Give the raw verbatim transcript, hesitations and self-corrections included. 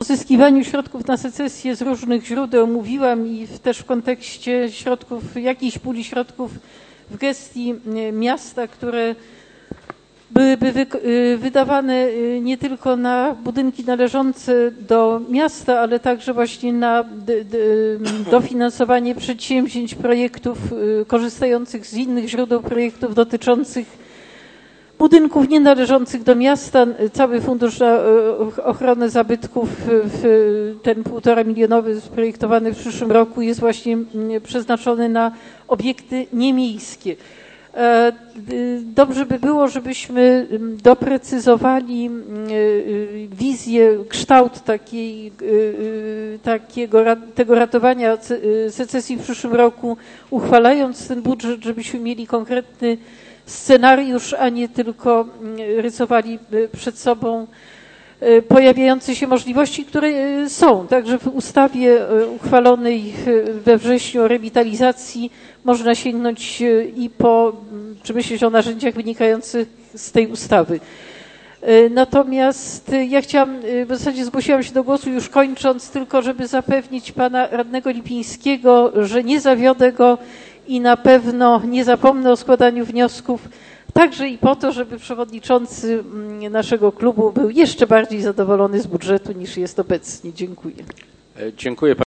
pozyskiwaniu środków na secesję z różnych źródeł mówiłam i też w kontekście środków, jakiejś puli środków w gestii miasta, które byłyby wydawane nie tylko na budynki należące do miasta, ale także właśnie na dofinansowanie przedsięwzięć, projektów korzystających z innych źródeł projektów dotyczących budynków nienależących do miasta. Cały fundusz na ochronę zabytków, ten półtora milionowy projektowany w przyszłym roku, jest właśnie przeznaczony na obiekty niemiejskie. Dobrze by było, żebyśmy doprecyzowali wizję, kształt takiej, takiego, tego ratowania secesji w przyszłym roku, uchwalając ten budżet, żebyśmy mieli konkretny scenariusz, a nie tylko rysowali przed sobą pojawiające się możliwości, które są. Także w ustawie uchwalonej we wrześniu o rewitalizacji można sięgnąć i po, czy myśleć o narzędziach wynikających z tej ustawy. Natomiast ja chciałam, w zasadzie zgłosiłam się do głosu już kończąc, tylko żeby zapewnić pana radnego Lipińskiego, że nie zawiodę go i na pewno nie zapomnę o składaniu wniosków, także i po to, żeby przewodniczący naszego klubu był jeszcze bardziej zadowolony z budżetu niż jest obecnie. Dziękuję. Dziękuję.